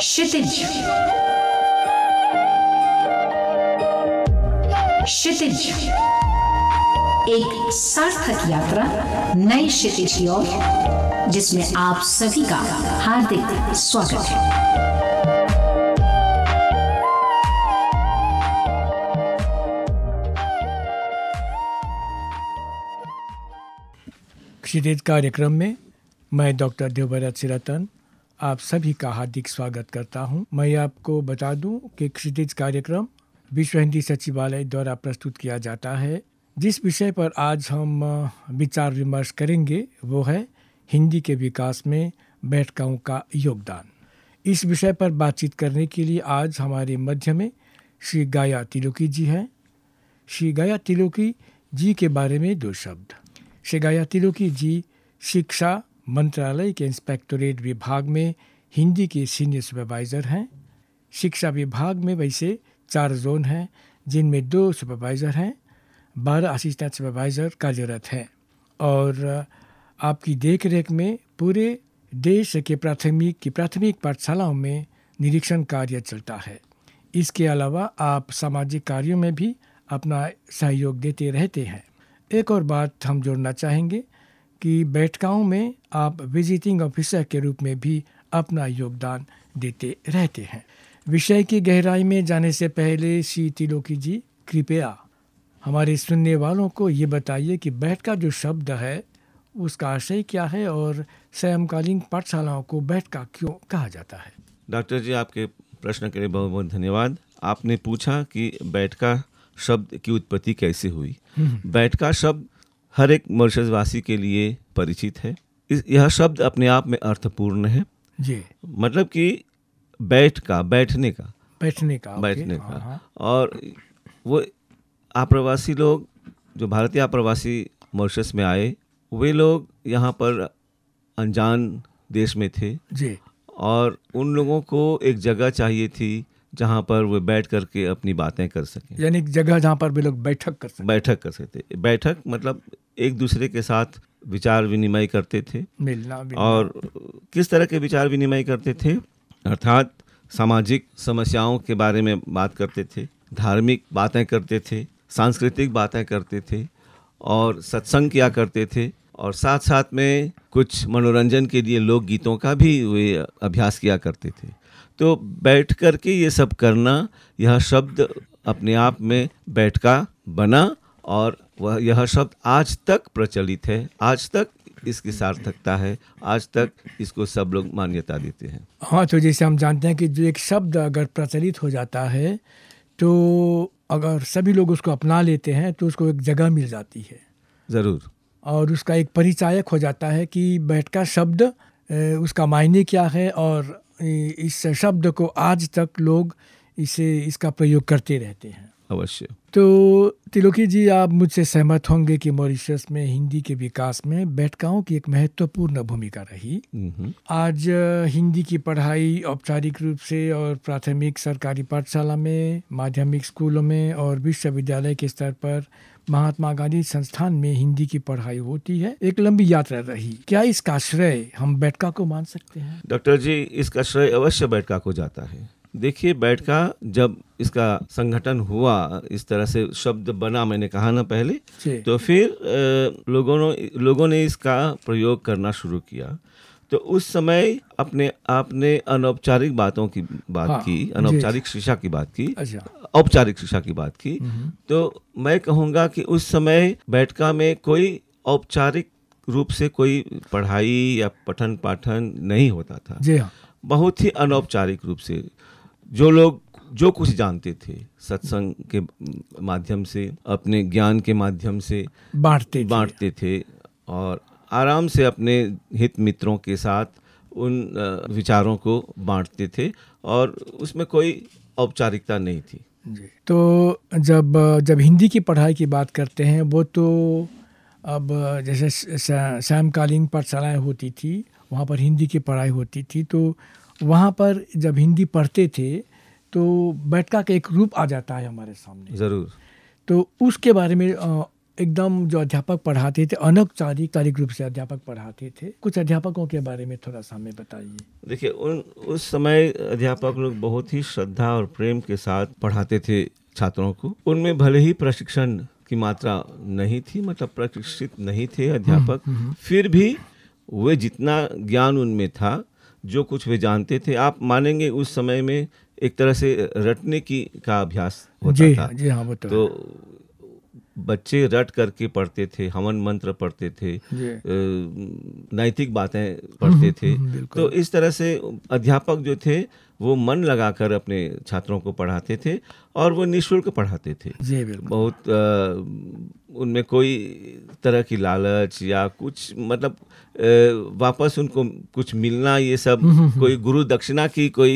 क्षितिज। क्षितिज, एक सार्थक यात्रा नए क्षितिज की ओर, जिसमें आप सभी का हार्दिक स्वागत है। क्षितिज कार्यक्रम में मैं डॉक्टर देवव्रत सिरतन आप सभी का हार्दिक स्वागत करता हूं। मैं आपको बता दूं कि क्षितिज कार्यक्रम विश्व हिंदी सचिवालय द्वारा प्रस्तुत किया जाता है। जिस विषय पर आज हम विचार विमर्श करेंगे वो है हिंदी के विकास में बैठकाओं का योगदान। इस विषय पर बातचीत करने के लिए आज हमारे मध्य में श्री गाया त्रिलोकी जी हैं। श्री गाया त्रिलोकी जी के बारे में दो शब्द। श्री गाया त्रिलोकी जी शिक्षा मंत्रालय के इंस्पेक्टोरेट विभाग में हिंदी के सीनियर सुपरवाइज़र हैं। शिक्षा विभाग में वैसे 4 जोन हैं, जिनमें 2 सुपरवाइज़र हैं, 12 असिस्टेंट सुपरवाइज़र कार्यरत हैं और आपकी देखरेख में पूरे देश के प्राथमिक पाठशालाओं में निरीक्षण कार्य चलता है। इसके अलावा आप सामाजिक कार्यों में भी अपना सहयोग देते रहते हैं। एक और बात हम जोड़ना चाहेंगे कि बैठकाओं में आप विजिटिंग ऑफिसर के रूप में भी अपना योगदान देते रहते हैं। विषय की गहराई में जाने से पहले श्री त्रिलोकी जी कृपया हमारे सुनने वालों को ये बताइए कि बैठका जो शब्द है उसका आशय क्या है और समकालीन पाठशालाओं को बैठका क्यों कहा जाता है। डॉक्टर जी, आपके प्रश्न के लिए बहुत बहुत धन्यवाद। आपने पूछा कि बैठका शब्द की उत्पत्ति कैसे हुई। बैठका शब्द हर एक मॉरिशसवासी के लिए परिचित है। यह शब्द अपने आप में अर्थपूर्ण है जी। मतलब कि बैठने का। हाँ। और वो आप्रवासी लोग जो भारतीय आप्रवासी मॉरिशस में आए, वे लोग यहाँ पर अनजान देश में थे जी। और उन लोगों को एक जगह चाहिए थी जहाँ पर वे बैठ करके अपनी बातें कर सकें, यानी एक जगह जहाँ पर वे लोग बैठक कर सकते। बैठक मतलब एक दूसरे के साथ विचार विनिमय करते थे, मिलना। और किस तरह के विचार विनिमय करते थे, अर्थात सामाजिक समस्याओं के बारे में बात करते थे, धार्मिक बातें करते थे, सांस्कृतिक बातें करते थे और सत्संग किया करते थे, और साथ साथ में कुछ मनोरंजन के लिए लोकगीतों का भी वे अभ्यास किया करते थे। तो बैठ कर के ये सब करना, यह शब्द अपने आप में बैठका बना और यह शब्द आज तक प्रचलित है, आज तक इसकी सार्थकता है, आज तक इसको सब लोग मान्यता देते हैं। हाँ, तो जैसे हम जानते हैं कि जो एक शब्द अगर प्रचलित हो जाता है तो अगर सभी लोग उसको अपना लेते हैं तो उसको एक जगह मिल जाती है ज़रूर, और उसका एक परिचायक हो जाता है कि बैठका शब्द उसका मायने क्या है, और इस शब्द को आज तक लोग इसका प्रयोग करते रहते हैं। अवश्य। तो त्रिलोकी जी, आप मुझसे सहमत होंगे कि मॉरिशस में हिंदी के विकास में बैठकाओं की एक महत्वपूर्ण भूमिका रही। आज हिंदी की पढ़ाई औपचारिक रूप से और प्राथमिक सरकारी पाठशाला में, माध्यमिक स्कूलों में और विश्वविद्यालय के स्तर पर महात्मा गांधी संस्थान में हिंदी की पढ़ाई होती है। एक लंबी यात्रा रही। क्या इसका श्रेय हम बैठका को मान सकते हैं? डॉक्टर जी, इसका श्रेय अवश्य बैठका को जाता है। देखिए, बैठका जब इसका संगठन हुआ, इस तरह से शब्द बना, मैंने कहा ना पहले, तो फिर लोगों ने इसका प्रयोग करना शुरू किया। तो उस समय आपने अनौपचारिक बातों की बात की, अनौपचारिक शिक्षा की बात की, औपचारिक शिक्षा की बात की। तो मैं कहूँगा कि उस समय बैठका में कोई औपचारिक रूप से कोई पढ़ाई या पठन पाठन नहीं होता था। जी हाँ। बहुत ही अनौपचारिक रूप से जो लोग जो कुछ जानते थे, सत्संग के माध्यम से, अपने ज्ञान के माध्यम से बांटते थे और आराम से अपने हित मित्रों के साथ उन विचारों को बांटते थे और उसमें कोई औपचारिकता नहीं थी जी। तो जब हिंदी की पढ़ाई की बात करते हैं, वो तो अब जैसे समकालीन पाठशालाएं होती थी, वहाँ पर हिंदी की पढ़ाई होती थी, तो वहाँ पर जब हिंदी पढ़ते थे तो बैठका का एक रूप आ जाता है हमारे सामने। ज़रूर। तो उसके बारे में एकदम जो अध्यापक पढ़ाते थे अनौपचारिक रूप से अध्यापक पढ़ाते थे। कुछ अध्यापकों के बारे में थोड़ा सा हमें बताइए। देखिए, उस समय अध्यापक लोग बहुत ही श्रद्धा और प्रेम के साथ पढ़ाते थे छात्रों को। उनमें भले ही प्रशिक्षण की मात्रा नहीं थी, मतलब प्रशिक्षित नहीं थे अध्यापक, फिर भी वे जितना ज्ञान उनमें था, जो कुछ वे जानते थे, आप मानेंगे उस समय में एक तरह से रटने का अभ्यास होता था। जी हाँ, वो तो बच्चे रट करके पढ़ते थे, हवन मंत्र पढ़ते थे, नैतिक बातें पढ़ते थे। तो इस तरह से अध्यापक जो थे वो मन लगाकर अपने छात्रों को पढ़ाते थे और वो निःशुल्क पढ़ाते थे। जी बिल्कुल। बहुत उनमें कोई तरह की लालच या कुछ मतलब वापस उनको कुछ मिलना, ये सब कोई गुरु दक्षिणा की कोई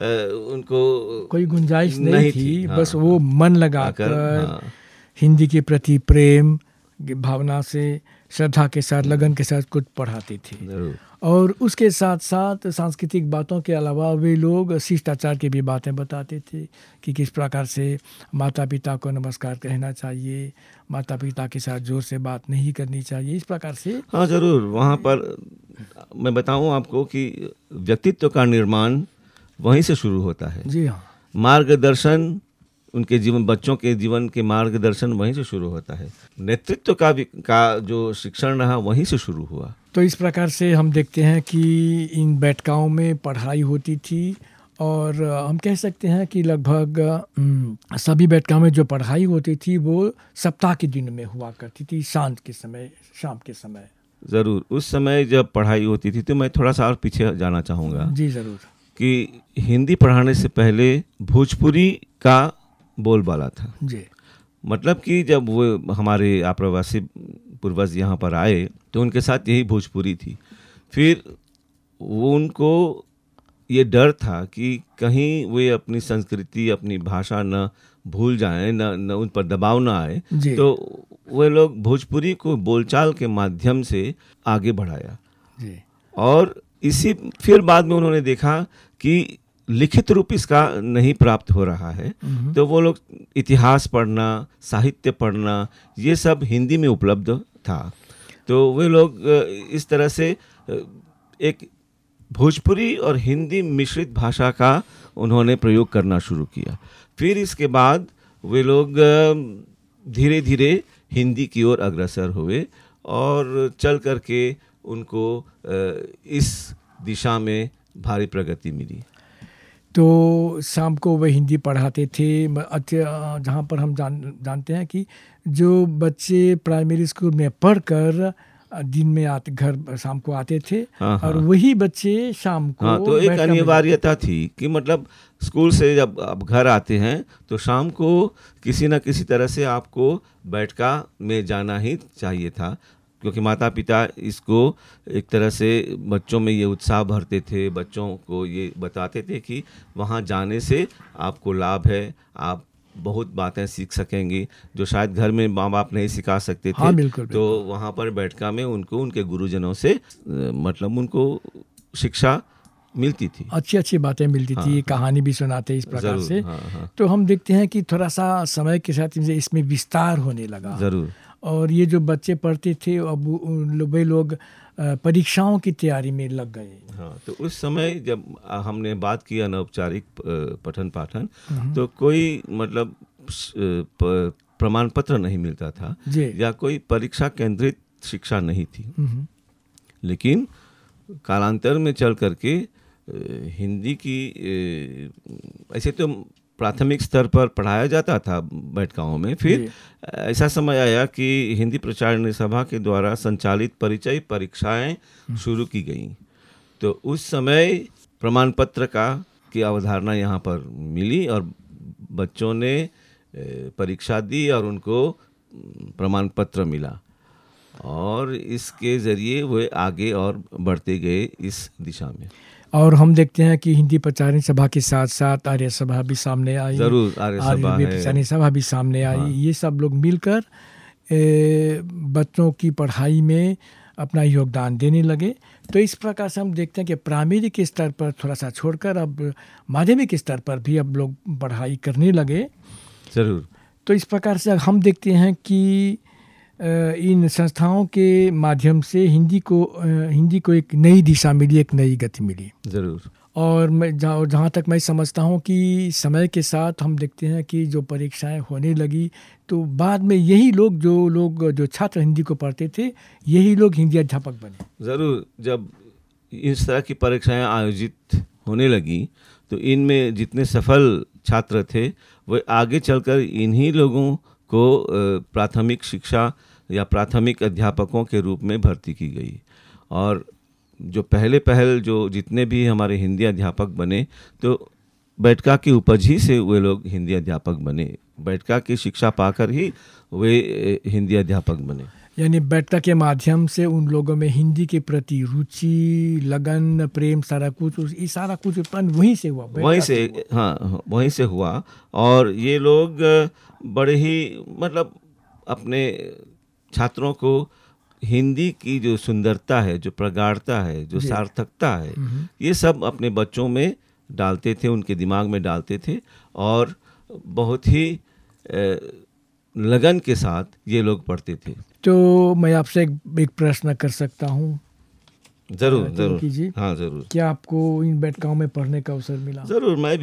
उनको कोई गुंजाइश नहीं थी। हाँ, बस वो मन लगाकर हिंदी के प्रति प्रेम भावना से, श्रद्धा के साथ, लगन के साथ कुछ पढ़ाते थे। और उसके साथ साथ सांस्कृतिक बातों के अलावा वे लोग शिष्टाचार की भी बातें बताते थे कि किस प्रकार से माता पिता को नमस्कार कहना चाहिए, माता पिता के साथ जोर से बात नहीं करनी चाहिए, इस प्रकार से। हाँ ज़रूर, वहाँ पर मैं बताऊँ आपको कि व्यक्तित्व का निर्माण वहीं से शुरू होता है। जी हाँ। मार्गदर्शन, उनके जीवन, बच्चों के जीवन के मार्गदर्शन वहीं से शुरू होता है। नेतृत्व का जो शिक्षण रहा वहीं से शुरू हुआ। तो इस प्रकार से हम देखते हैं कि इन बैठकाओं में पढ़ाई होती थी और हम कह सकते हैं कि लगभग सभी बैठकाओं में जो पढ़ाई होती थी वो सप्ताह के दिन में हुआ करती थी, शाम के समय। ज़रूर, उस समय जब पढ़ाई होती थी तो मैं थोड़ा सा और पीछे जाना चाहूँगा। जी ज़रूर। कि हिंदी पढ़ाने से पहले भोजपुरी का बोलबाला था। जी। मतलब कि जब वो हमारे आप्रवासी पूर्वज यहाँ पर आए तो उनके साथ यही भोजपुरी थी। फिर वो उनको ये डर था कि कहीं वे अपनी संस्कृति, अपनी भाषा न भूल जाएं, न उन पर दबाव न आए। तो वे लोग भोजपुरी को बोलचाल के माध्यम से आगे बढ़ाया। जी। और फिर बाद में उन्होंने देखा कि लिखित रूप इसका नहीं प्राप्त हो रहा है, तो वो लोग इतिहास पढ़ना, साहित्य पढ़ना, ये सब हिंदी में उपलब्ध था। तो वे लोग इस तरह से एक भोजपुरी और हिंदी मिश्रित भाषा का उन्होंने प्रयोग करना शुरू किया। फिर इसके बाद वे लोग धीरे धीरे हिंदी की ओर अग्रसर हुए और चल करके उनको इस दिशा में भारी प्रगति मिली। तो शाम को वह हिंदी पढ़ाते थे। जहाँ पर हम जानते हैं कि जो बच्चे प्राइमरी स्कूल में पढ़कर दिन में घर शाम को आते थे। हाँ, और वही बच्चे शाम को तो एक अनिवार्यता थी कि मतलब स्कूल से जब आप घर आते हैं तो शाम को किसी न किसी तरह से आपको बैठका में जाना ही चाहिए था, क्योंकि माता पिता इसको एक तरह से बच्चों में ये उत्साह भरते थे, बच्चों को ये बताते थे कि वहाँ जाने से आपको लाभ है, आप बहुत बातें सीख सकेंगी जो शायद घर में माँ बाप नहीं सिखा सकते थे। हाँ, बिल्कुल। तो वहाँ पर बैठका में उनको उनके गुरुजनों से मतलब उनको शिक्षा मिलती थी, अच्छी बातें मिलती थी। कहानी भी सुनाते इस प्रकार से। तो हम देखते हैं कि थोड़ा सा समय के साथ इसमें विस्तार होने लगा। ज़रूर। और ये जो बच्चे पढ़ते थे अब वे लोग परीक्षाओं की तैयारी में लग गए। हाँ, तो उस समय जब हमने बात की अनौपचारिक पठन पाठन, तो कोई मतलब प्रमाण पत्र नहीं मिलता था या कोई परीक्षा केंद्रित शिक्षा नहीं थी। लेकिन कालांतर में चल करके हिंदी की ऐसे तो प्राथमिक स्तर पर पढ़ाया जाता था बैठकाओं में। फिर ऐसा समय आया कि हिंदी प्रचार सभा के द्वारा संचालित परिचय परीक्षाएं शुरू की गई। तो उस समय प्रमाण पत्र की अवधारणा यहाँ पर मिली और बच्चों ने परीक्षा दी और उनको प्रमाण पत्र मिला और इसके ज़रिए वे आगे और बढ़ते गए इस दिशा में। और हम देखते हैं कि हिंदी प्रचार सभा के साथ साथ आर्य सभा भी सामने आई। ज़रूर, आर्य प्रचार सभा भी सामने आई। हाँ। ये सब लोग मिलकर बच्चों की पढ़ाई में अपना योगदान देने लगे। तो इस प्रकार से हम देखते हैं कि प्राइमरी के स्तर पर थोड़ा सा छोड़कर अब माध्यमिक स्तर पर भी अब लोग पढ़ाई करने लगे। ज़रूर। तो इस प्रकार से हम देखते हैं कि इन संस्थाओं के माध्यम से हिंदी को एक नई दिशा मिली, एक नई गति मिली। ज़रूर। और मैं जहाँ तक मैं समझता हूँ कि समय के साथ हम देखते हैं कि जो परीक्षाएं होने लगी तो बाद में यही लोग जो छात्र हिंदी को पढ़ते थे, यही लोग हिंदी अध्यापक बने। ज़रूर। जब इस तरह की परीक्षाएं आयोजित होने लगी तो इनमें जितने सफल छात्र थे वो आगे चलकर इन्हीं लोगों को प्राथमिक शिक्षा या प्राथमिक अध्यापकों के रूप में भर्ती की गई। और जो पहल जो जितने भी हमारे हिंदी अध्यापक बने तो बैठका की उपज ही से वे लोग हिंदी अध्यापक बने, बैठका की शिक्षा पाकर ही वे हिंदी अध्यापक बने। यानी बैठका के माध्यम से उन लोगों में हिंदी के प्रति रुचि, लगन, प्रेम, सारा कुछ उत्पन्न वहीं से हुआ। वहीं से हुआ। और ये लोग बड़े ही मतलब अपने छात्रों को हिंदी की जो सुंदरता है, जो प्रगाढ़ता है, जो सार्थकता है, ये सब अपने बच्चों में डालते थे, उनके दिमाग में डालते थे और बहुत ही लगन के साथ ये लोग पढ़ते थे। तो मैं आपसे एक प्रश्न कर सकता हूँ? जरूर कीजिए। हाँ जरूर। क्या आपको इन बैठकाओं में पढ़ने का अवसर मिला? जरूर। मैं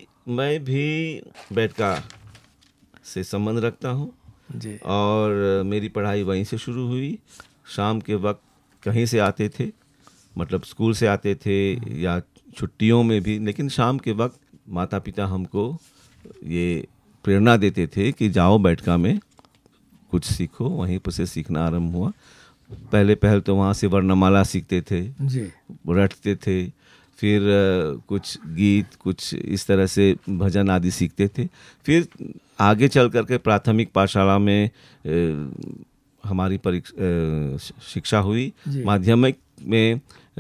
भी बैठका से संबंध रखता हूँ जी। और मेरी पढ़ाई वहीं से शुरू हुई। शाम के वक्त कहीं से आते थे, मतलब स्कूल से आते थे या छुट्टियों में भी, लेकिन शाम के वक्त माता पिता हमको ये प्रेरणा देते थे कि जाओ बैठका में कुछ सीखो। वहीं पर से सीखना आरंभ हुआ। पहल तो वहाँ से वर्णमाला सीखते थे जी, रटते थे, फिर कुछ गीत, कुछ इस तरह से भजन आदि सीखते थे। फिर आगे चल करके प्राथमिक पाठशाला में हमारी शिक्षा हुई। माध्यमिक में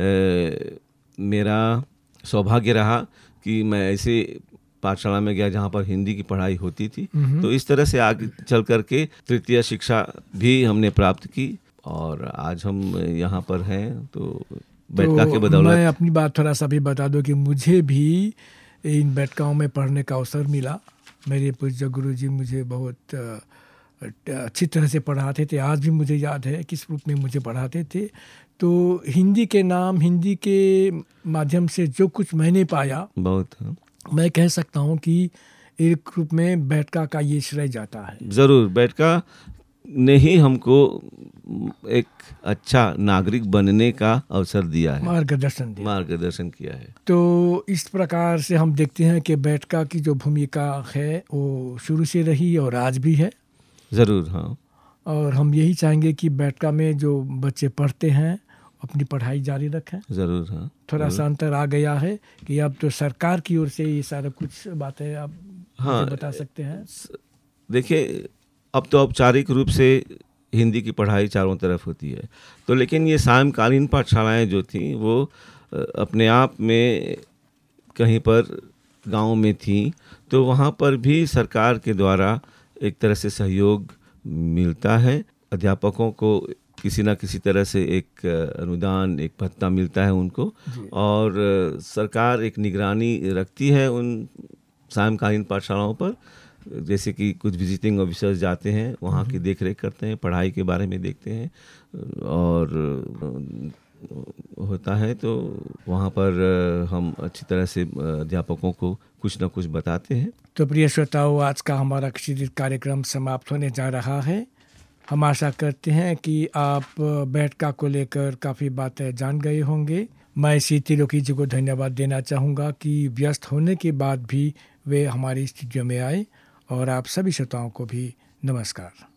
मेरा सौभाग्य रहा कि मैं ऐसे पाठशाला में गया जहाँ पर हिंदी की पढ़ाई होती थी। तो इस तरह से आगे चल करके तृतीय शिक्षा भी हमने प्राप्त की और आज हम यहाँ पर हैं। तो बैठका के बदौलत मैं अपनी बात थोड़ा सा भी बता दूं कि मुझे भी इन बैठकाओं में पढ़ने का अवसर मिला। मेरे पूज्य गुरुजी मुझे बहुत अच्छी तरह से पढ़ाते थे। आज भी मुझे याद है किस रूप में मुझे पढ़ाते थे। तो हिंदी के माध्यम से जो कुछ मैंने पाया, बहुत मैं कह सकता हूँ कि एक रूप में बैठका का ये श्रेय जाता है। ज़रूर। बैठका ने ही हमको एक अच्छा नागरिक बनने का अवसर दिया है, मार्गदर्शन किया है। तो इस प्रकार से हम देखते हैं कि बैठका की जो भूमिका है वो शुरू से रही और आज भी है। ज़रूर। हाँ। और हम यही चाहेंगे कि बैठका में जो बच्चे पढ़ते हैं अपनी पढ़ाई जारी रखें। ज़रूर। हाँ। थोड़ा सा अंतर आ गया है कि अब तो सरकार की ओर से ये सारा कुछ बातें आप बता सकते हैं। देखिए, अब तो औपचारिक रूप से हिंदी की पढ़ाई चारों तरफ होती है, तो लेकिन ये सायंकालीन पाठशालाएं जो थीं वो अपने आप में कहीं पर गांव में थीं, तो वहाँ पर भी सरकार के द्वारा एक तरह से सहयोग मिलता है। अध्यापकों को किसी न किसी तरह से एक अनुदान, एक भत्ता मिलता है उनको, और सरकार एक निगरानी रखती है उन सायंकालीन पाठशालाओं पर। जैसे कि कुछ विजिटिंग ऑफिसर्स जाते हैं, वहाँ की देख रेख करते हैं, पढ़ाई के बारे में देखते हैं और होता है। तो वहाँ पर हम अच्छी तरह से अध्यापकों को कुछ न कुछ बताते हैं। तो प्रिय श्रोताओं, आज का हमारा कृषि कार्यक्रम समाप्त होने जा रहा है। हम आशा करते हैं कि आप बैठका को लेकर काफ़ी बातें जान गए होंगे। मैं श्री त्रिलोकी जी को धन्यवाद देना चाहूँगा कि व्यस्त होने के बाद भी वे हमारी स्टूडियो में आए, और आप सभी श्रोताओं को भी नमस्कार।